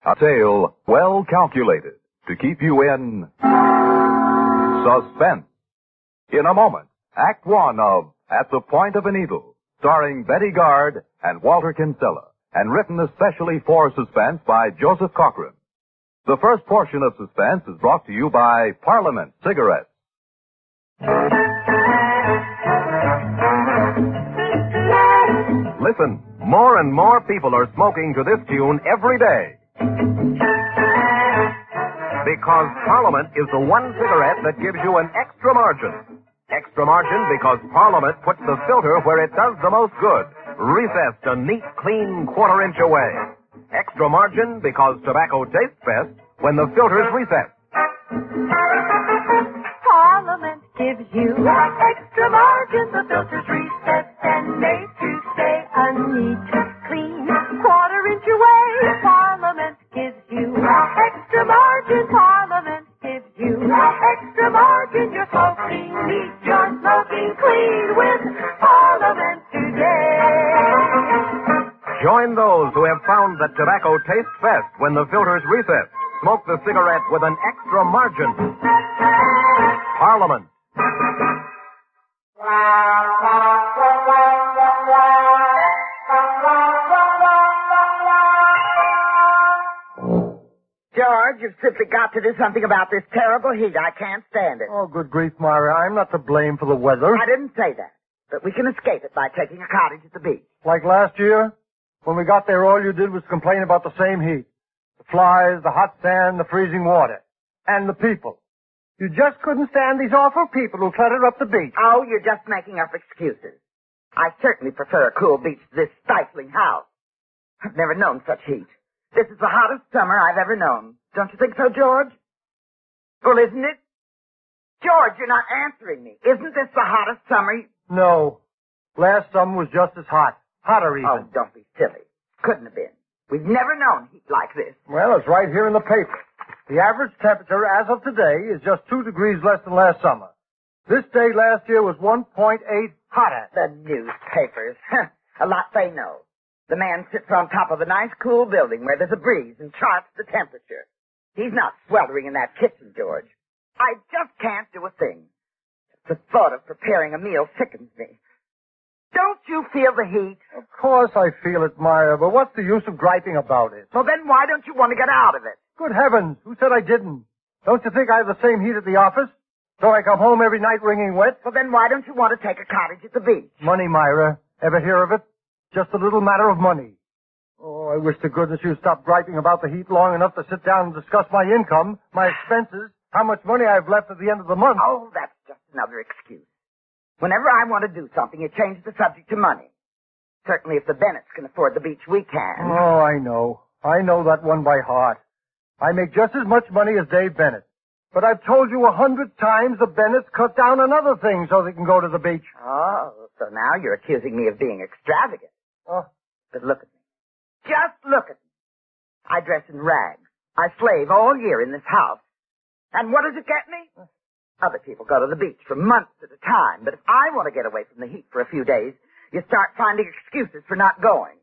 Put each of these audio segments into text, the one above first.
A tale well calculated to keep you in suspense. In a moment, Act One of At the Point of a Needle, starring Betty Gard and Walter Kinsella, and written especially for suspense by Joseph Cochran. The first portion of Suspense is brought to you by Parliament Cigarettes. Listen, more and more people are smoking to this tune every day. Because Parliament is the one cigarette that gives you an extra margin. Extra margin because Parliament puts the filter where it does the most good. Recessed a neat, clean quarter-inch away. Extra margin because tobacco tastes best when the filter's recessed. Parliament gives you extra margin. The filter's recessed and made to stay a neat, clean quarter-inch away. Parliament gives you extra margin. Parliament gives you extra margin. You're smoking neat, you're smoking clean with Parliament today. Join those who have found that tobacco tastes best when the filter's recessed. Smoke the cigarette with an extra margin. Parliament. George, you've simply got to do something about this terrible heat. I can't stand it. Oh, good grief, Myra. I'm not to blame for the weather. I didn't say that. But we can escape it by taking a cottage at the beach. Like last year? When we got there, all you did was complain about the same heat. The flies, the hot sand, the freezing water. And the people. You just couldn't stand these awful people who clutter up the beach. Oh, you're just making up excuses. I certainly prefer a cool beach to this stifling house. I've never known such heat. This is the hottest summer I've ever known. Don't you think so, George? Well, isn't it? George, you're not answering me. Isn't this the hottest summer? No. Last summer was just as hot. Hotter even. Oh, don't be silly. Couldn't have been. We've never known heat like this. Well, it's right here in the paper. The average temperature as of today is just 2 degrees less than last summer. This day last year was 1.8 hotter. The newspapers. A lot they know. The man sits on top of a nice cool building where there's a breeze and charts the temperature. He's not sweltering in that kitchen, George. I just can't do a thing. The thought of preparing a meal sickens me. Don't you feel the heat? Of course I feel it, Myra, but what's the use of griping about it? Well, then why don't you want to get out of it? Good heavens, who said I didn't? Don't you think I have the same heat at the office? So I come home every night wringing wet? Well, then why don't you want to take a cottage at the beach? Money, Myra. Ever hear of it? Just a little matter of money. Oh, I wish to goodness you'd stop griping about the heat long enough to sit down and discuss my income, my expenses, how much money I've left at the end of the month. Oh, that's just another excuse. Whenever I want to do something, you change the subject to money. Certainly if the Bennetts can afford the beach, we can. Oh, I know. I know that one by heart. I make just as much money as Dave Bennett. But I've told you 100 times the Bennetts cut down on other things so they can go to the beach. Oh, so now you're accusing me of being extravagant. Oh. But look at me. Just look at me. I dress in rags. I slave all year in this house. And what does it get me? Other people go to the beach for months at a time, but if I want to get away from the heat for a few days, you start finding excuses for not going.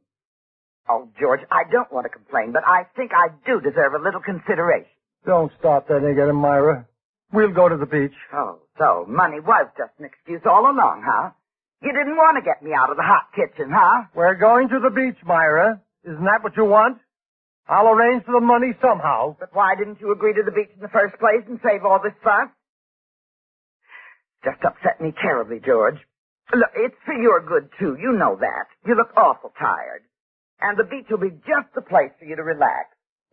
Oh, George, I don't want to complain, but I think I do deserve a little consideration. Don't start that again, Myra. We'll go to the beach. Oh, so money was just an excuse all along, huh? You didn't want to get me out of the hot kitchen, huh? We're going to the beach, Myra. Isn't that what you want? I'll arrange for the money somehow. But why didn't you agree to the beach in the first place and save all this fuss? Just upset me terribly, George. Look, it's for your good, too. You know that. You look awful tired. And the beach will be just the place for you to relax.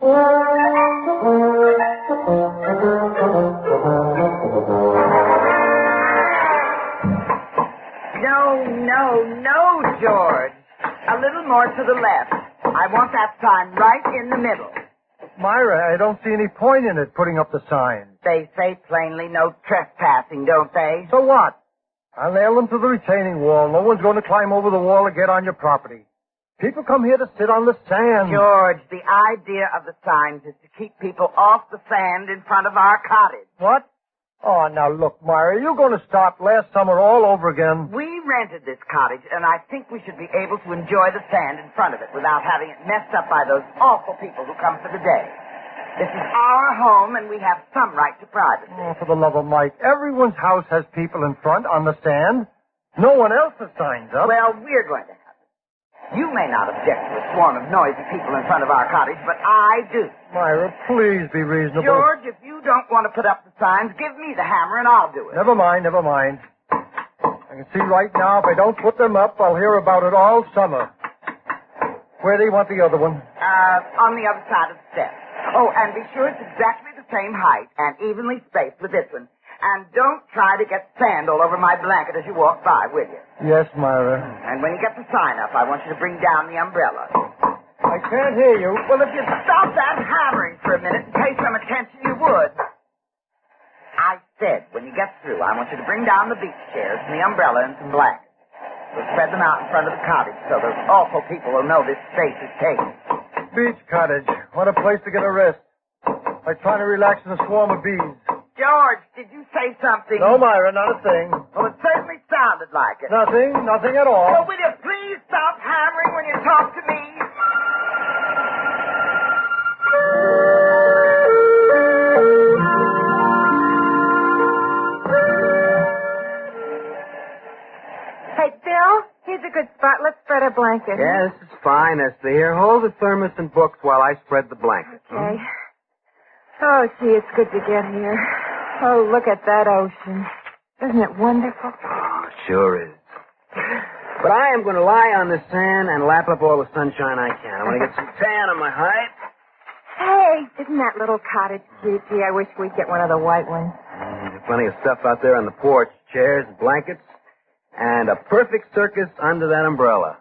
No, George. A little more to the left. I want that sign right in the middle. Myra, I don't see any point in it, putting up the sign. They say plainly no trespassing, don't they? So what? I'll nail them to the retaining wall. No one's going to climb over the wall to get on your property. People come here to sit on the sand. George, the idea of the signs is to keep people off the sand in front of our cottage. What? Oh, now look, Myra, you're going to start last summer all over again. We rented this cottage, and I think we should be able to enjoy the sand in front of it without having it messed up by those awful people who come for the day. This is our home, and we have some right to privacy. Oh, for the love of Mike, everyone's house has people in front on the stand. No one else has signs up. Well, we're going to have it. You may not object to a swarm of noisy people in front of our cottage, but I do. Myra, please be reasonable. George, if you don't want to put up the signs, give me the hammer and I'll do it. Never mind. I can see right now if I don't put them up, I'll hear about it all summer. Where do you want the other one? On the other side of the steps. Oh, and be sure it's exactly the same height and evenly spaced with this one. And don't try to get sand all over my blanket as you walk by, will you? Yes, Myra. And when you get the sign up, I want you to bring down the umbrella. I can't hear you. Well, if you'd stop that hammering for a minute and pay some attention, you would. I said, when you get through, I want you to bring down the beach chairs and the umbrella and some blankets. We'll spread them out in front of the cottage so those awful people will know this space is taken. Beach cottage. What a place to get a rest. Like trying to relax in a swarm of bees. George, did you say something? No, Myra, not a thing. Well, it certainly sounded like it. Nothing at all. Well, will you please stop hammering when you talk to me? Hey, Bill, here's a good spot. Let's spread our blanket. Yeah, this is fine, Esther. Here, hold the thermos and books while I spread the blanket. Okay. Oh, gee, it's good to get here. Oh, look at that ocean. Isn't it wonderful? Oh, sure is. But I am going to lie on the sand and lap up all the sunshine I can. I want to get some tan on my hide. Hey, isn't that little cottage cute? Gee, I wish we'd get one of the white ones. There's plenty of stuff out there on the porch. Chairs, blankets, and a perfect circus under that umbrella.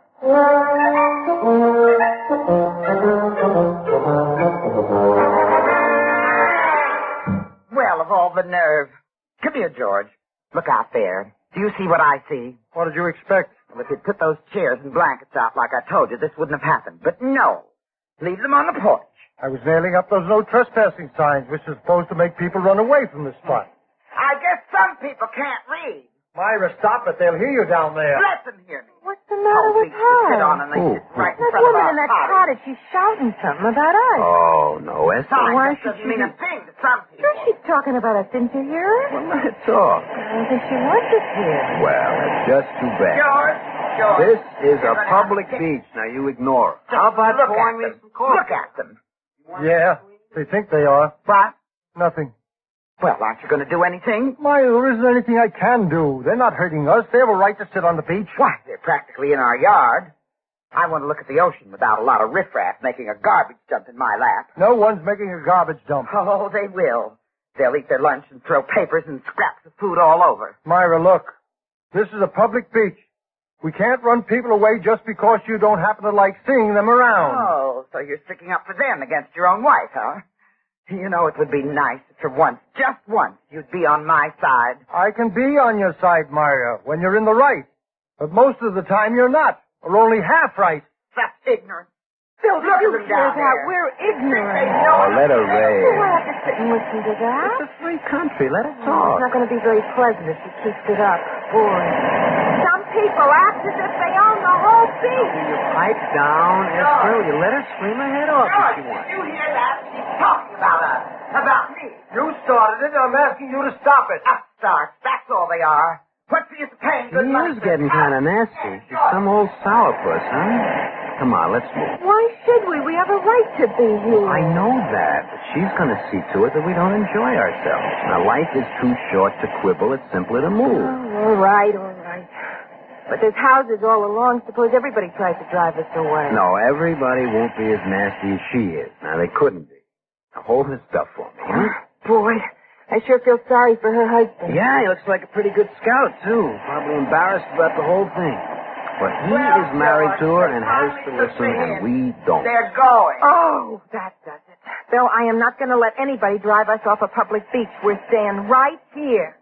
Well, of all the nerve. Come here, George. Look out there. Do you see what I see? What did you expect? Well, if you'd put those chairs and blankets out like I told you, this wouldn't have happened. But no. Leave them on the porch. I was nailing up those no trespassing signs, which are supposed to make people run away from this spot. I guess some people can't read. Myra, stop it. They'll hear you down there. Let them hear me. What's the matter with Beach to sit her? on and they sit right in That front of woman our in that cottage. cottage, she's shouting something about us. Oh, no, Esther. Sign Why just should doesn't she mean be- a thing to some people. Sure, she's talking about us. Didn't you hear her? Well, let it talk. Does she want us here? Well, it's just too bad. George. This is You're a gonna public have to beach. Now, you ignore it. Just How about look pouring at me them. some coffee? Look at them. Yeah, they think they are. What? Nothing. Well, aren't you going to do anything? Myra, there isn't anything I can do. They're not hurting us. They have a right to sit on the beach. Why, they're practically in our yard. I want to look at the ocean without a lot of riffraff making a garbage dump in my lap. No one's making a garbage dump. Oh, they will. They'll eat their lunch and throw papers and scraps of food all over. Myra, look. This is a public beach. We can't run people away just because you don't happen to like seeing them around. Oh, so you're sticking up for them against your own wife, huh? You know, it would be nice if for once, just once, you'd be on my side. I can be on your side, Myra, when you're in the right. But most of the time you're not, or only half right. That's ignorant. Phil, look at them down there. We're ignorant. Oh, let her We'll rave. have to sit and listen to that. It's a free country. Let her It's talk. not going to be very pleasant if she keeps it up. Boy. Some people act as if they own the whole beach. You pipe down, Esther. You let her scream her head off if George, she did wants. you hear that? She's talking about us. About me. You started it. I'm asking you to stop it. Upstarts. That's all they are. What's the use of paying good She money? is getting kind of nasty. She's some old sourpuss, huh? Come on, let's move. Why should we? We have a right to be here. I know that, but she's going to see to it that we don't enjoy ourselves. Now, life is too short to quibble. It's simpler to move. Oh, all right, all right. But there's houses all along. Suppose everybody tries to drive us away. No, everybody won't be as nasty as she is. Now, they couldn't be. Now, hold this stuff for me, huh? Boy, I sure feel sorry for her husband. Yeah, he looks like a pretty good scout, too. Probably embarrassed about the whole thing. But he is married to her and has to listen, and we don't. They're going. Oh, that does it. Bill, I am not going to let anybody drive us off a public beach. We're staying right here.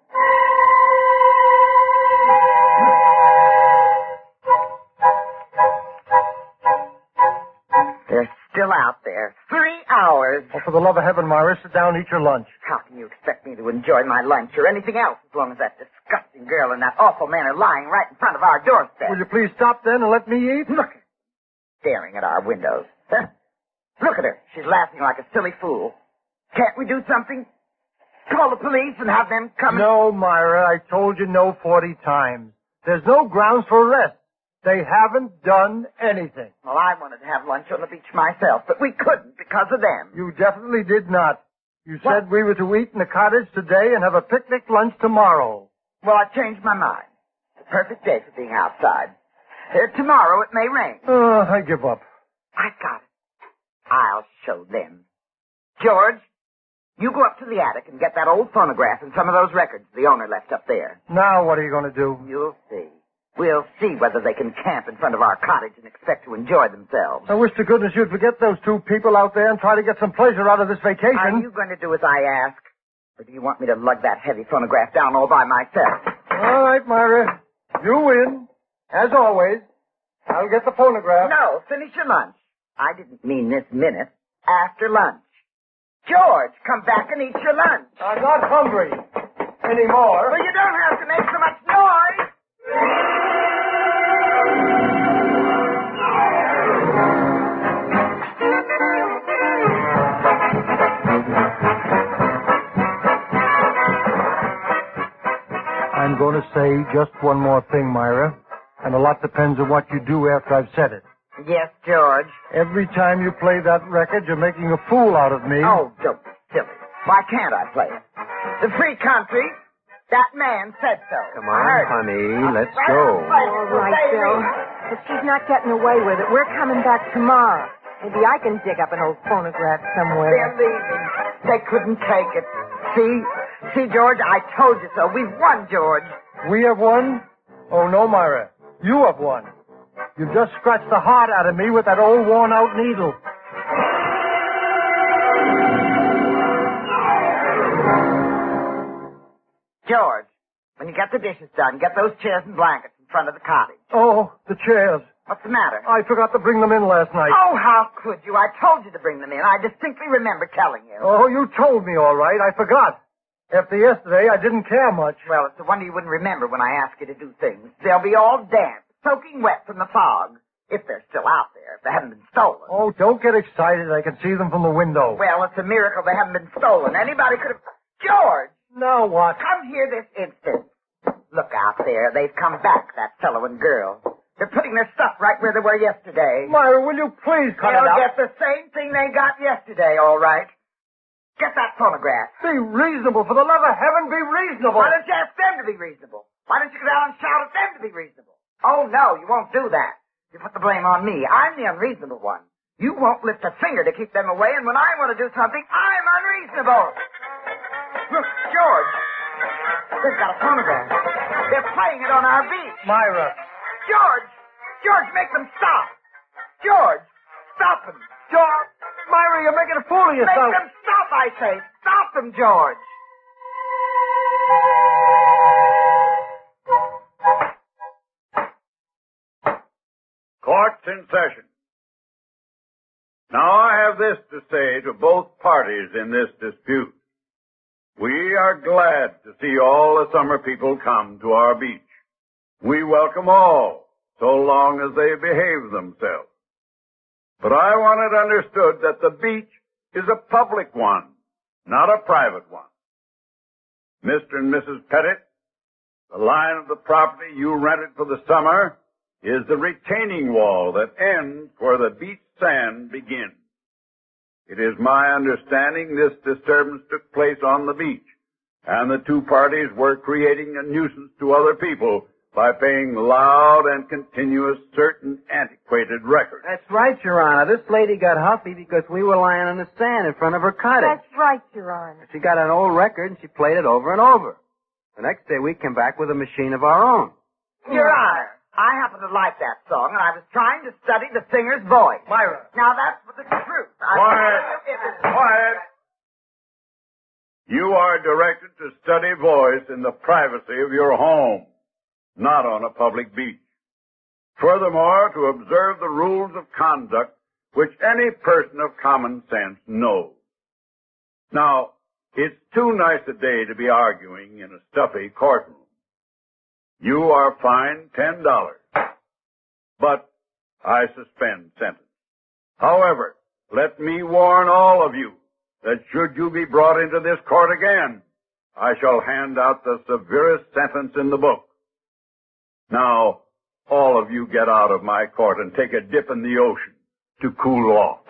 They're still out there. 3 hours. Oh, for the love of heaven, Myra, sit down and eat your lunch. How can you expect me to enjoy my lunch or anything else as long as that disgusting girl and that awful man are lying right in front of our doorstep? Will you please stop then and let me eat? Look, staring at our windows. Look at her. She's laughing like a silly fool. Can't we do something? Call the police and have them come and... No, Myra, I told you no 40 times. There's no grounds for arrest. They haven't done anything. Well, I wanted to have lunch on the beach myself, but we couldn't because of them. You definitely did not. You said we were to eat in the cottage today and have a picnic lunch tomorrow. Well, I changed my mind. It's a perfect day for being outside. Tomorrow it may rain. I give up. I got it. I'll show them. George, you go up to the attic and get that old phonograph and some of those records the owner left up there. Now what are you going to do? You'll see. We'll see whether they can camp in front of our cottage and expect to enjoy themselves. I wish to goodness you'd forget those two people out there and try to get some pleasure out of this vacation. Are you going to do as I ask? Or do you want me to lug that heavy phonograph down all by myself? All right, Myra. You win. As always. I'll get the phonograph. No, finish your lunch. I didn't mean this minute. After lunch. George, come back and eat your lunch. I'm not hungry anymore. Well, you don't have to make so much noise. I'm going to say just one more thing, Myra. And a lot depends on what you do after I've said it. Yes, George. Every time you play that record, you're making a fool out of me. Oh, don't be silly. Why can't I play it? The free country. That man said so. Come on, honey, let's go. All right, Bill. If she's not getting away with it, we're coming back tomorrow. Maybe I can dig up an old phonograph somewhere. They're leaving. They couldn't take it. See, George, I told you so. We've won, George. We have won? Oh, no, Myra. You have won. You just scratched the heart out of me with that old worn-out needle. George, when you get the dishes done, get those chairs and blankets in front of the cottage. Oh, the chairs. What's the matter? I forgot to bring them in last night. Oh, how could you? I told you to bring them in. I distinctly remember telling you. Oh, you told me all right. I forgot. After yesterday, I didn't care much. Well, it's a wonder you wouldn't remember when I ask you to do things. They'll be all damp, soaking wet from the fog. If they're still out there, if they haven't been stolen. Oh, don't get excited. I can see them from the window. Well, it's a miracle they haven't been stolen. Anybody could have... George! Now what? Come here this instant. Look out there. They've come back, that fellow and girl. They're putting their stuff right where they were yesterday. Myra, will you please cut it They'll out? get the same thing they got yesterday, all right. Get that phonograph. Be reasonable. For the love of heaven, be reasonable. Why don't you ask them to be reasonable? Why don't you go down and shout at them to be reasonable? Oh, no, you won't do that. You put the blame on me. I'm the unreasonable one. You won't lift a finger to keep them away, and when I want to do something, I'm unreasonable. Look, George. They've got a phonograph. They're playing it on our beach. Myra. George, make them stop. George, stop them. George. Myra, you're making a fool of yourself. Make them stop, I say. Stop them, George. Court's in session. Now I have this to say to both parties in this dispute. We are glad to see all the summer people come to our beach. We welcome all, so long as they behave themselves. But I want it understood that the beach is a public one, not a private one. Mr. and Mrs. Pettit, the line of the property you rented for the summer is the retaining wall that ends where the beach sand begins. It is my understanding this disturbance took place on the beach, and the two parties were creating a nuisance to other people by paying loud and continuous certain antiquated records. That's right, Your Honor. This lady got huffy because we were lying on the sand in front of her cottage. That's right, Your Honor. She got an old record and she played it over and over. The next day we came back with a machine of our own. Your Honor, I happen to like that song, and I was trying to study the singer's voice. Myra. Now, that's the truth. Quiet. You are directed to study voice in the privacy of your home, not on a public beach. Furthermore, to observe the rules of conduct which any person of common sense knows. Now, it's too nice a day to be arguing in a stuffy courtroom. You are fined $10, but I suspend sentence. However, let me warn all of you that should you be brought into this court again, I shall hand out the severest sentence in the book. Now, all of you get out of my court and take a dip in the ocean to cool off.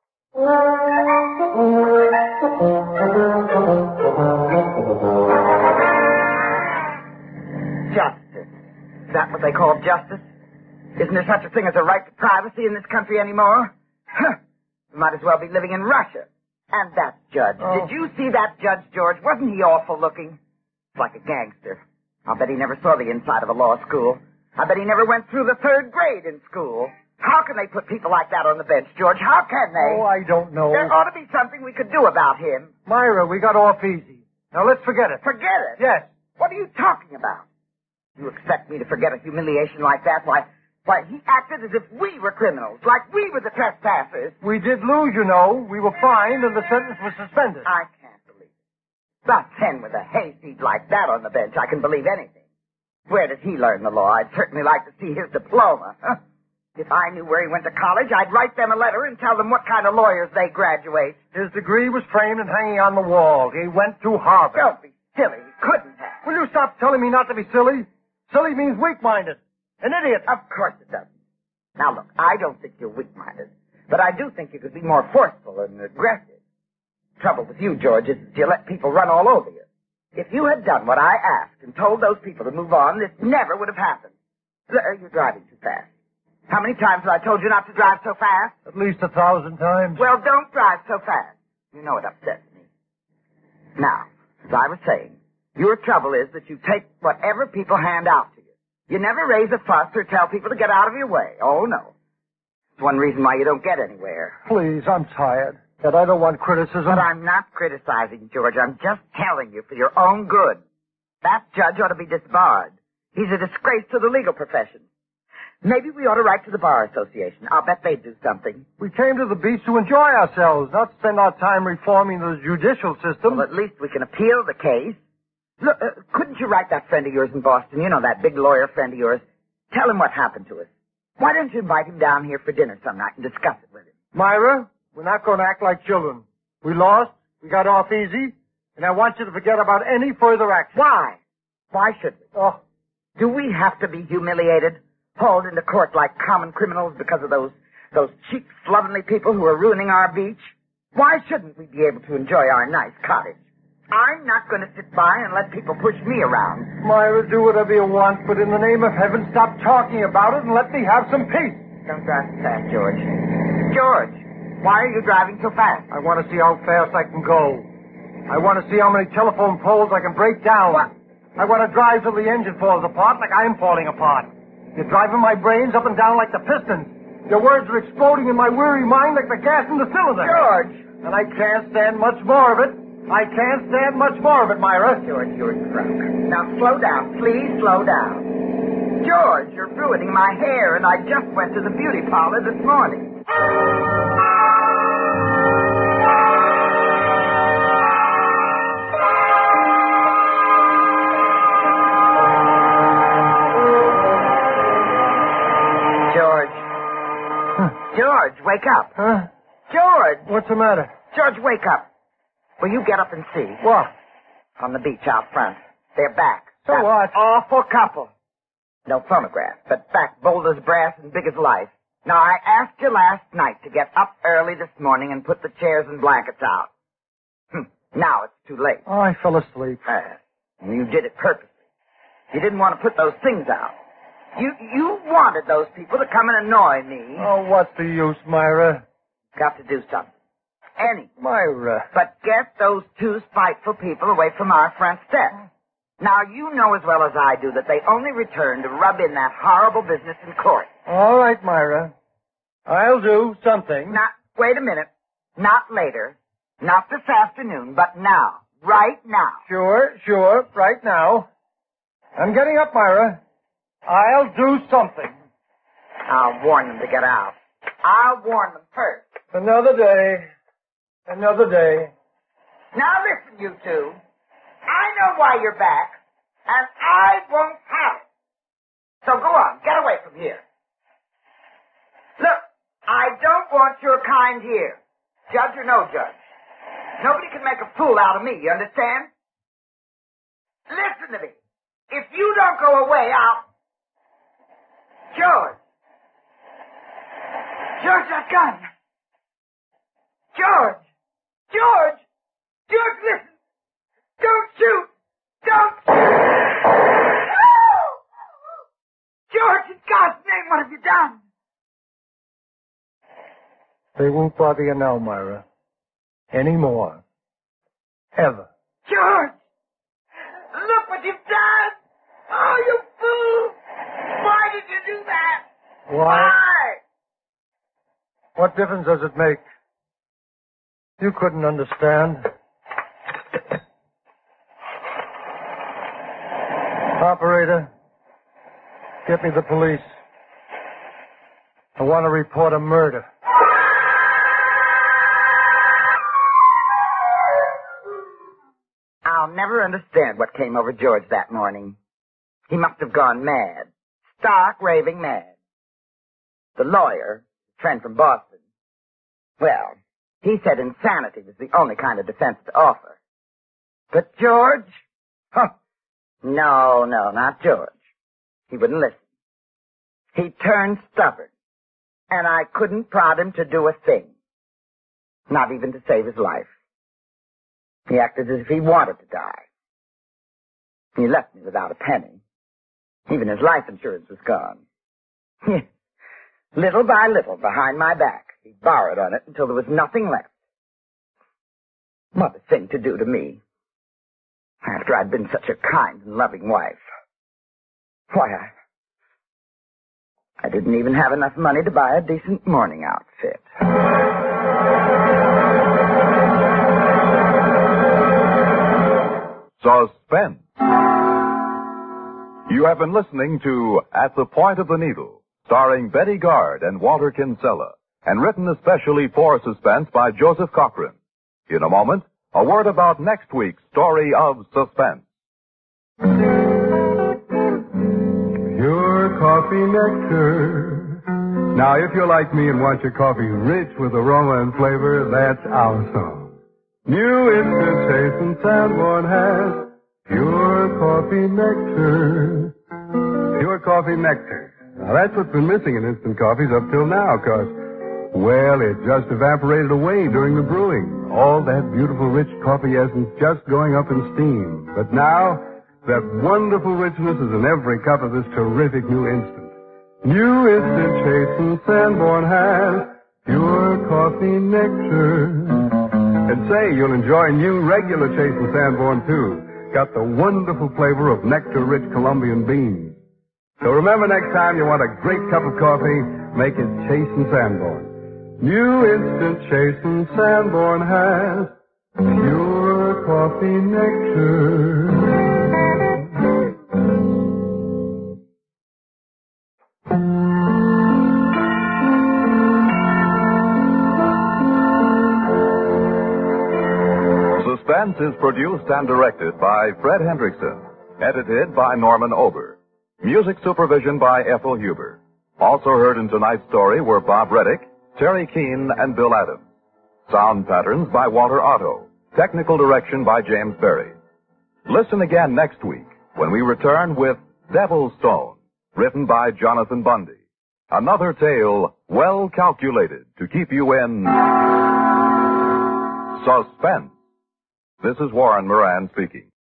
Justice. Is that what they call justice? Isn't there such a thing as a right to privacy in this country anymore? Huh. We might as well be living in Russia. And that judge. Oh. Did you see that judge, George? Wasn't he awful looking? Like a gangster. I'll bet he never saw the inside of a law school. I bet he never went through the 3rd grade in school. How can they put people like that on the bench, George? How can they? Oh, I don't know. There ought to be something we could do about him. Myra, we got off easy. Now let's forget it. Forget it? Yes. What are you talking about? You expect me to forget a humiliation like that? Why, he acted as if we were criminals, like we were the trespassers. We did lose, you know. We were fined and the sentence was suspended. I can't believe it. About 10 with a hayseed like that on the bench, I can believe anything. Where did he learn the law? I'd certainly like to see his diploma. Huh? If I knew where he went to college, I'd write them a letter and tell them what kind of lawyers they graduate. His degree was framed and hanging on the wall. He went to Harvard. Don't be silly. He couldn't have. Will you stop telling me not to be silly? Silly means weak-minded. An idiot. Of course it doesn't. Now look, I don't think you're weak-minded, but I do think you could be more forceful and aggressive. Trouble with you, George, is that you let people run all over you. If you had done what I asked and told those people to move on, this never would have happened. You're driving too fast. How many times have I told you not to drive so fast? At least 1,000 times. Well, don't drive so fast. You know it upsets me. Now, as I was saying, your trouble is that you take whatever people hand out to you. You never raise a fuss or tell people to get out of your way. Oh, no. It's one reason why you don't get anywhere. Please, I'm tired. But I don't want criticism. But I'm not criticizing, George. I'm just telling you for your own good. That judge ought to be disbarred. He's a disgrace to the legal profession. Maybe we ought to write to the Bar Association. I'll bet they'd do something. We came to the beach to enjoy ourselves, not spend our time reforming the judicial system. Well, at least we can appeal the case. Look, couldn't you write that friend of yours in Boston? You know, that big lawyer friend of yours. Tell him what happened to us. Why don't you invite him down here for dinner some night and discuss it with him? Myra, we're not going to act like children. We lost, we got off easy, and I want you to forget about any further action. Why? Why should we? Oh, do we have to be humiliated? Hauled into court like common criminals because of those cheap, slovenly people who are ruining our beach? Why shouldn't we be able to enjoy our nice cottage? I'm not going to sit by and let people push me around. Myra, do whatever you want, but in the name of heaven, stop talking about it and let me have some peace. Don't drive so fast, George. George, why are you driving so fast? I want to see how fast I can go. I want to see how many telephone poles I can break down. What? I want to drive till the engine falls apart like I'm falling apart. You're driving my brains up and down like the pistons. Your words are exploding in my weary mind like the gas in the cylinder. George! And I can't stand much more of it. I can't stand much more of it, Myra. George, you're drunk. Now slow down. Please slow down. George, you're ruining my hair, and I just went to the beauty parlor this morning. George, wake up. Huh? George! What's the matter? George, wake up. Will you get up and see? What? On the beach out front. They're back. So That what? Awful couple. No phonograph, but back bold as brass and big as life. Now, I asked you last night to get up early this morning and put the chairs and blankets out. Now it's too late. Oh, I fell asleep. And you did it purposely. You didn't want to put those things out. You wanted those people to come and annoy me. Oh, what's the use, Myra? Got to do something. Myra. But get those two spiteful people away from our front steps. Now, you know as well as I do that they only return to rub in that horrible business in court. All right, Myra. I'll do something. Wait a minute. Not later. Not this afternoon, but now. Right now. Sure. Right now. I'm getting up, Myra. I'll do something. I'll warn them to get out. I'll warn them first. Another day. Another day. Now listen, you two. I know why you're back, and I won't have it. So go on, get away from here. Look, I don't want your kind here. Judge or no judge. Nobody can make a fool out of me, you understand? Listen to me. If you don't go away, I'll... George! George, that gun! George! George! George, listen! Don't shoot! Don't shoot! No! George, in God's name, what have you done? They won't bother you now, Myra. Anymore. Ever. George! Look what you've done! Oh, you fool! Why did you do that? Why? What difference does it make? You couldn't understand. Operator, get me the police. I want to report a murder. I'll never understand what came over George that morning. He must have gone mad. Stark raving mad. The lawyer, friend from Boston, well, he said insanity was the only kind of defense to offer. But George? Huh. No, not George. He wouldn't listen. He turned stubborn, and I couldn't prod him to do a thing. Not even to save his life. He acted as if he wanted to die. He left me without a penny. Even his life insurance was gone. Little by little, behind my back, he borrowed on it until there was nothing left. What a thing to do to me. After I'd been such a kind and loving wife. Why, I didn't even have enough money to buy a decent morning outfit. Suspense. You have been listening to At the Point of the Needle, starring Betty Gard and Walter Kinsella, and written especially for Suspense by Joseph Cochran. In a moment, a word about next week's story of suspense. Pure coffee nectar. Now, if you're like me and want your coffee rich with aroma and flavor, that's our song. New Instant Taste and Sanborn has Pure Coffee Nectar. Pure Coffee Nectar. Now, that's what's been missing in instant coffees up till now, 'cause, well, it just evaporated away during the brewing. All that beautiful, rich coffee essence just going up in steam. But now, that wonderful richness is in every cup of this terrific new instant. New Instant Chase and Sanborn has Pure Coffee Nectar. And say, you'll enjoy new regular Chase and Sanborn, too. Got the wonderful flavor of nectar-rich Colombian beans. So remember, next time you want a great cup of coffee, make it Chase and Sanborn. New Instant Chase and Sanborn has Pure Coffee Nectar. Suspense is produced and directed by Fred Hendrickson. Edited by Norman Ober. Music supervision by Ethel Huber. Also heard in tonight's story were Bob Reddick, Terry Keane, and Bill Adams. Sound patterns by Walter Otto. Technical direction by James Berry. Listen again next week when we return with Devil's Stone, written by Jonathan Bundy. Another tale well calculated to keep you in suspense. This is Warren Moran speaking.